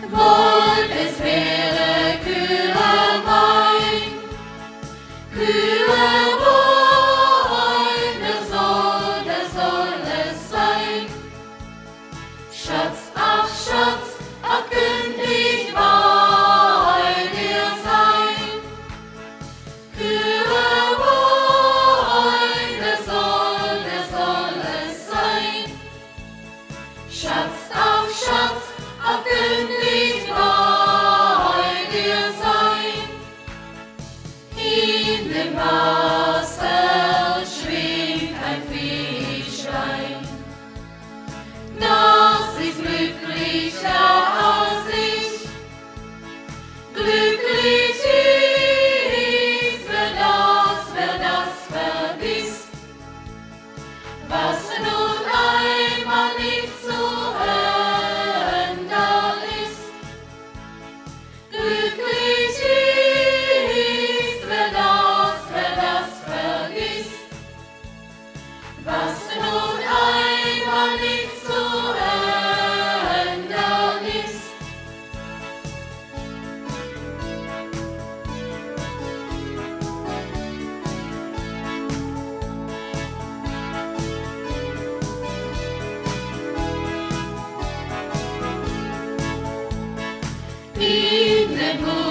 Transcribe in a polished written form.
Wollt es wäre kühler Wein, kühler Wein, der soll es sein. Schatz, ach kündig bei dir sein. Kühler Wein, der soll es sein. Schatz, ach kündig bei dir sein. In dem Wasser schwimmt ein Fischlein. Das ist glücklicher als ich. Glücklich ist, wer das vergisst, was nun einmal nicht zu ändern ist. Glücklich ist, wer das vergisst, was nun einmal nicht zu ändern ist. In dem